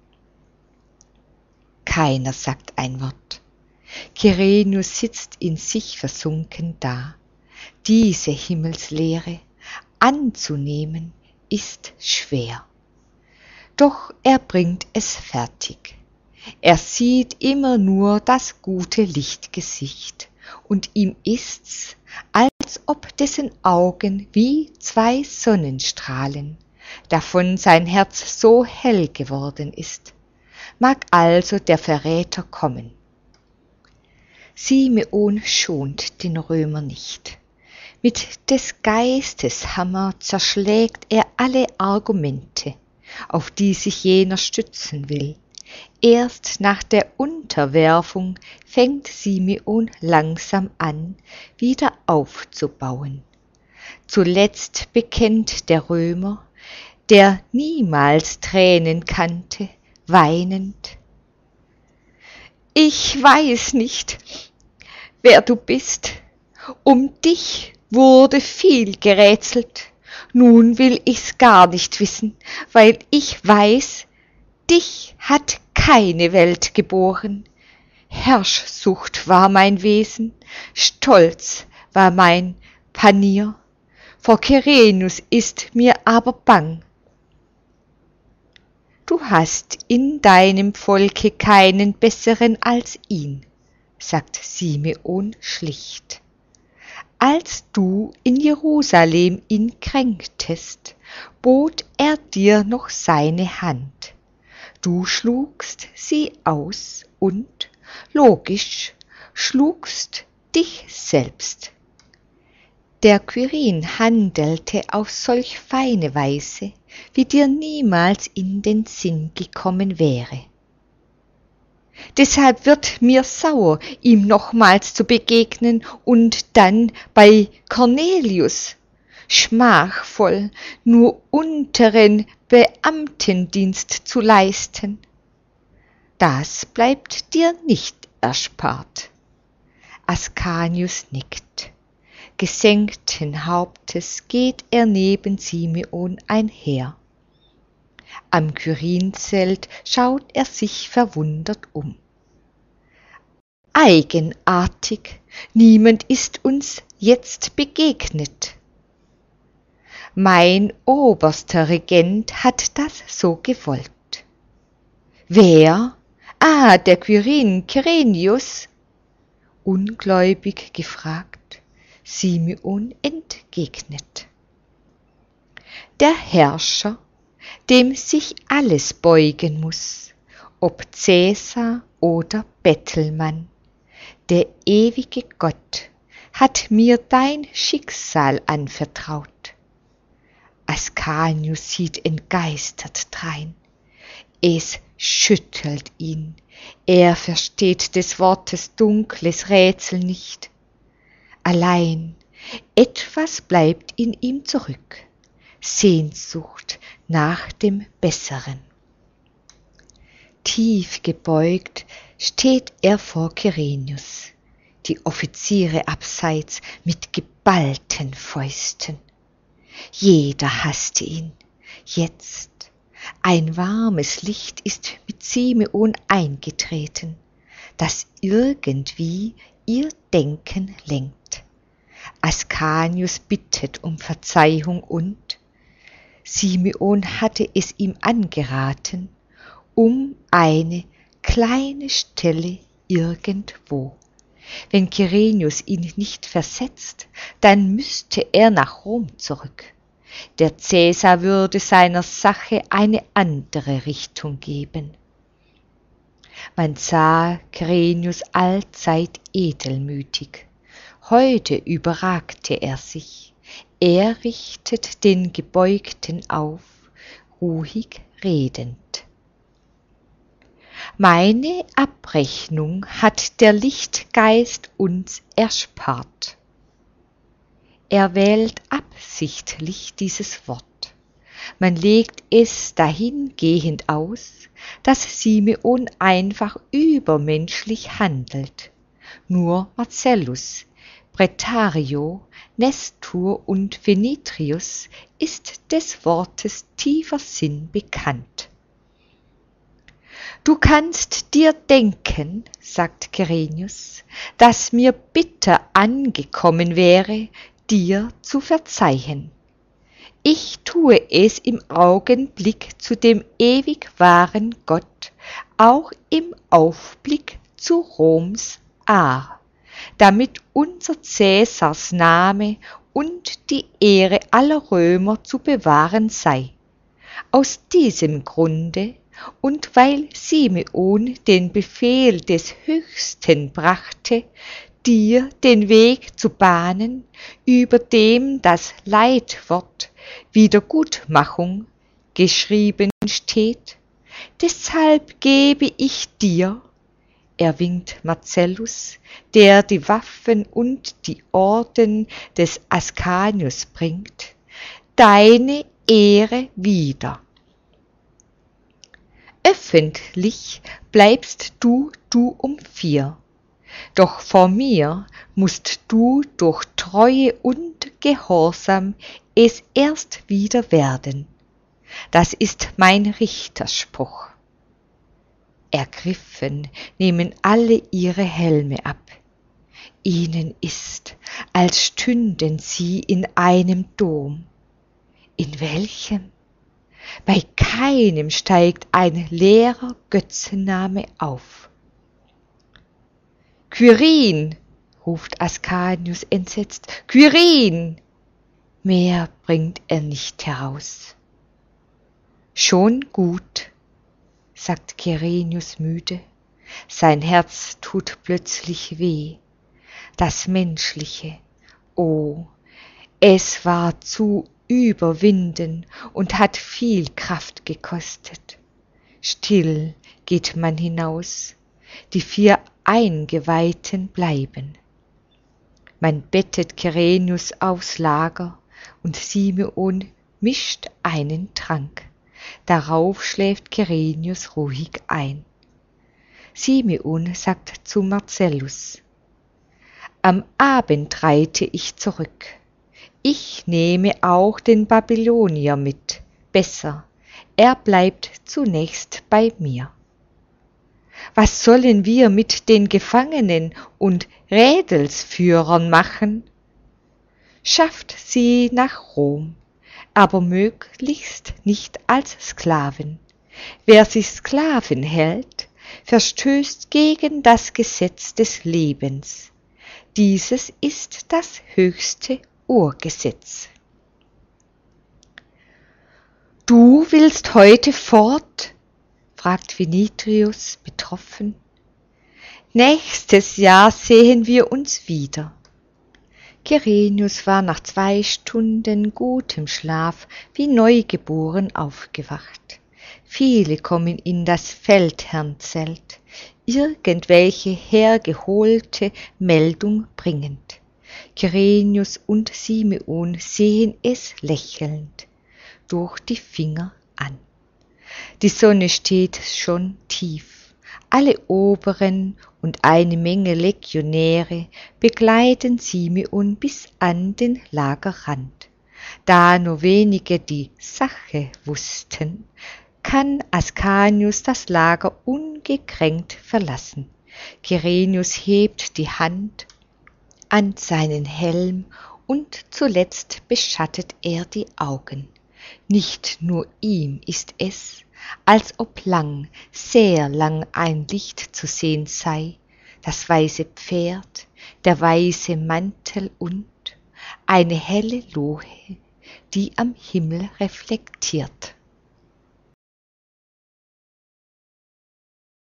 Keiner sagt ein Wort. Kyrenius sitzt in sich versunken da. Diese Himmelslehre anzunehmen ist schwer. Doch er bringt es fertig. Er sieht immer nur das gute Lichtgesicht, und ihm ist's, als ob dessen Augen wie zwei Sonnenstrahlen, davon sein Herz so hell geworden ist. Mag also der Verräter kommen. Simeon schont den Römer nicht. Mit des Geistes Hammer zerschlägt er alle Argumente, auf die sich jener stützen will. Erst nach der Unterwerfung fängt Simeon langsam an, wieder aufzubauen. Zuletzt bekennt der Römer, der niemals Tränen kannte, weinend: Ich weiß nicht, wer du bist. Um dich wurde viel gerätselt. Nun will ich's gar nicht wissen, weil ich weiß, dich hat keine Welt geboren. Herrschsucht war mein Wesen, Stolz war mein Panier. Vor Kyrenius ist mir aber bang. Du hast in deinem Volke keinen besseren als ihn, sagt Simeon schlicht. Als du in Jerusalem ihn kränktest, bot er dir noch seine Hand. Du schlugst sie aus und, logisch, schlugst dich selbst. Der Quirin handelte auf solch feine Weise, wie dir niemals in den Sinn gekommen wäre. Deshalb wird mir sauer, ihm nochmals zu begegnen und dann bei Cornelius, schmachvoll, nur unteren Beamtendienst zu leisten. das bleibt dir nicht erspart. Ascanius nickt. Gesenkten Hauptes geht er neben Simeon einher. Am Kyrinzelt schaut er sich verwundert um. Eigenartig, niemand ist uns jetzt begegnet. Mein oberster Regent hat das so gewollt. Wer? Ah, der Quirin, Kyrenius? Ungläubig gefragt, Simeon entgegnet. Der Herrscher, dem sich alles beugen muß, ob Cäsar oder Bettelmann, der ewige Gott hat mir dein Schicksal anvertraut. Ascanius sieht entgeistert drein. Es schüttelt ihn, er versteht des Wortes dunkles Rätsel nicht. Allein etwas bleibt in ihm zurück, Sehnsucht nach dem Besseren. Tief gebeugt steht er vor Kyrenius, die Offiziere abseits mit geballten Fäusten. Jeder hasste ihn, jetzt ein warmes Licht ist mit Simeon eingetreten, das irgendwie ihr Denken lenkt. Ascanius bittet um Verzeihung und Simeon hatte es ihm angeraten, um eine kleine Stelle irgendwo. Wenn Kyrenius ihn nicht versetzt, dann müsste er nach Rom zurück. Der Cäsar würde seiner Sache eine andere Richtung geben. Man sah Kyrenius allzeit edelmütig. Heute überragte er sich. Er richtet den Gebeugten auf, ruhig redend. Meine Abrechnung hat der Lichtgeist uns erspart. Er wählt absichtlich dieses Wort. Man legt es dahingehend aus, dass Simeon einfach übermenschlich handelt. Nur Marcellus, Pretario, Nestor und Venitrius ist des Wortes tiefer Sinn bekannt. Du kannst dir denken, sagt Kyrenius, dass mir bitter angekommen wäre, dir zu verzeihen. Ich tue es im Augenblick zu dem ewig wahren Gott, auch im Aufblick zu Roms Aar, damit unser Cäsars Name und die Ehre aller Römer zu bewahren sei. Aus diesem Grunde und weil Simeon den Befehl des Höchsten brachte, dir den Weg zu bahnen, über dem das Leitwort Wiedergutmachung geschrieben steht, deshalb gebe ich dir, er winkt Marcellus, der die Waffen und die Orden des Ascanius bringt, deine Ehre wieder. Öffentlich bleibst du du um vier, doch vor mir musst du durch Treue und Gehorsam es erst wieder werden. Das ist mein Richterspruch. Ergriffen nehmen alle ihre Helme ab. Ihnen ist, als stünden sie in einem Dom. In welchem? Bei keinem steigt ein leerer Götzenname auf. Quirin, ruft Ascanius entsetzt, Quirin! Mehr bringt er nicht heraus. Schon gut, sagt Kyrenius müde, sein Herz tut plötzlich weh. Das Menschliche, oh, es war zu überwinden und hat viel Kraft gekostet. Still geht man hinaus, die vier Eingeweihten bleiben. Man bettet Kyrenius aufs Lager und Simeon mischt einen Trank. Darauf schläft Kyrenius ruhig ein. Simeon sagt zu Marcellus: Am Abend reite ich zurück. Ich nehme auch den Babylonier mit. Besser, er bleibt zunächst bei mir. Was sollen wir mit den Gefangenen und Rädelsführern machen? Schafft sie nach Rom, aber möglichst nicht als Sklaven. Wer sich Sklaven hält, verstößt gegen das Gesetz des Lebens. Dieses ist das höchste Urgesetz. Du willst heute fort? Fragt Vinicius betroffen. Nächstes Jahr sehen wir uns wieder. Kyrenius war nach zwei Stunden gutem Schlaf wie neugeboren aufgewacht. Viele kommen in das Feldherrnzelt, irgendwelche hergeholte Meldung bringend. Kyrenius und Simeon sehen es lächelnd durch die Finger an. Die Sonne steht schon tief. Alle Oberen und eine Menge Legionäre begleiten Simeon bis an den Lagerrand. Da nur wenige die Sache wussten, kann Ascanius das Lager ungekränkt verlassen. Kyrenius hebt die Hand an seinen Helm und zuletzt beschattet er die Augen. Nicht nur ihm ist es, als ob lang, sehr lang ein Licht zu sehen sei, das weiße Pferd, der weiße Mantel und eine helle Lohe, die am Himmel reflektiert.